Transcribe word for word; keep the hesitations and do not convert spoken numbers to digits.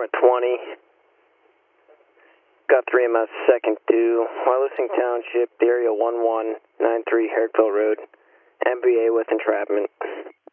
Department twenty. Got three M S second due. Wyalusing Township, the area one one nine three Herrickville Road. M B A with entrapment.